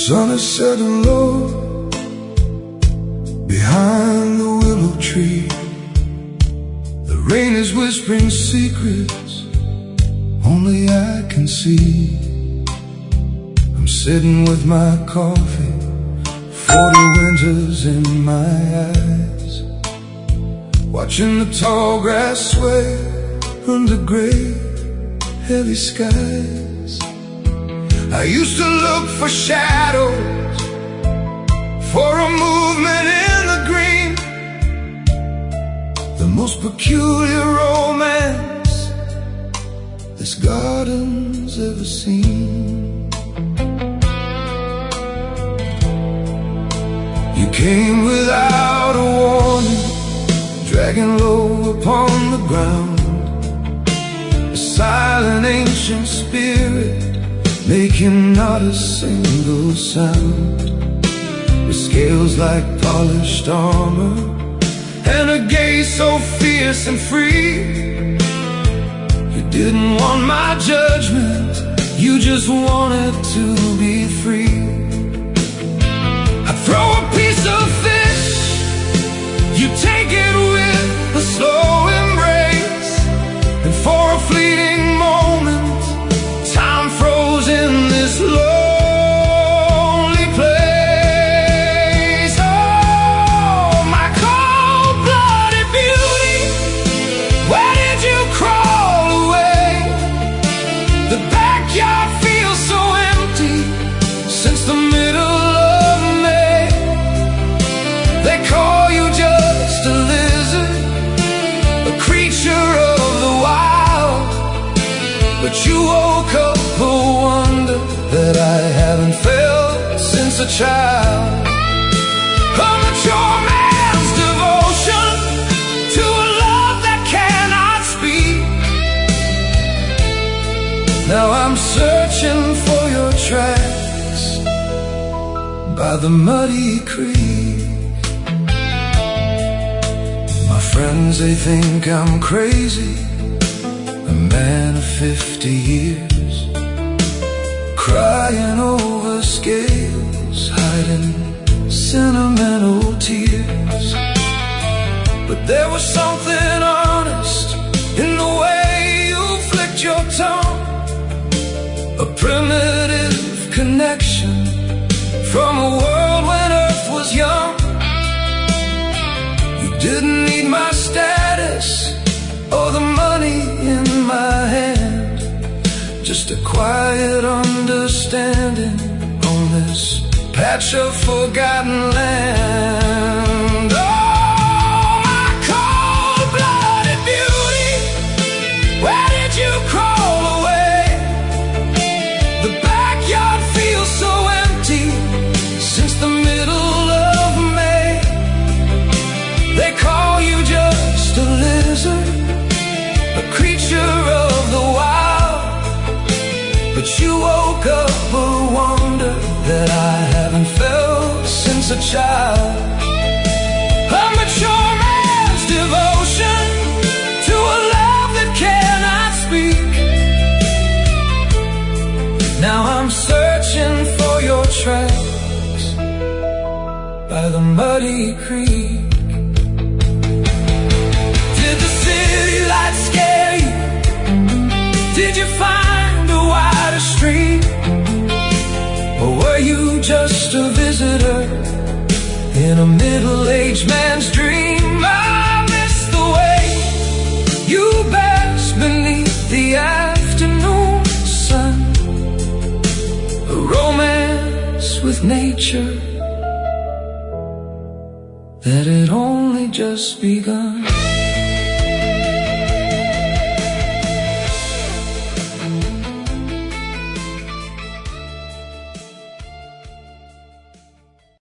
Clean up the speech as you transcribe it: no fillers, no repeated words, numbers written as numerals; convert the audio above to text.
sun is setting low behind the willow tree. The rain is whispering secrets only I can see. I'm sitting with my coffee, 40 winters in my eyes, watching the tall grass sway under gray, heavy skies. I used to look for shadows, for a movement in the green, the most peculiar romance this garden's ever seen. You came without a warning, dragging low upon the ground, a silent ancient spirit making not a single sound. With scales like polished armor and a gaze so fierce and free. You didn't want my judgment, you just wanted to be free. I'd throw a piece of fish, you take it with a slow embrace, and for a fleeting moment time froze in this lonely place. Oh, my cold-blooded beauty, where did you crawl away? The backyard feels so empty since the middle of May. They call you just a lizard, a creature of the wild, but you woke up a wonder that I haven't felt since a child. A mature man's devotion to a love that cannot speak. Now I'm searching for your tracks by the muddy creek. My friends, they think I'm crazy, a man of 50 years, crying over scales, hiding sentimental tears. But there was something honest in the way you flicked your tongue, a primitive connection from a world when Earth was young. You didn't need my status or the money in my hand, just a quiet understanding on this patch of forgotten land. Oh, my cold-blooded beauty, where did you crawl away? The backyard feels so empty since the middle of May. They call you just a lizard, a creature of the wild, but you woke up a wonder that I haven't felt since a child. A mature man's devotion to a love that cannot speak. Now I'm searching for your tracks by the muddy creek. Did the city lights scare you? Did you find a wider street? Or were you just a visitor in a middle-aged man's dream? I miss the way you bask beneath the afternoon sun, a romance with nature that had only just begun.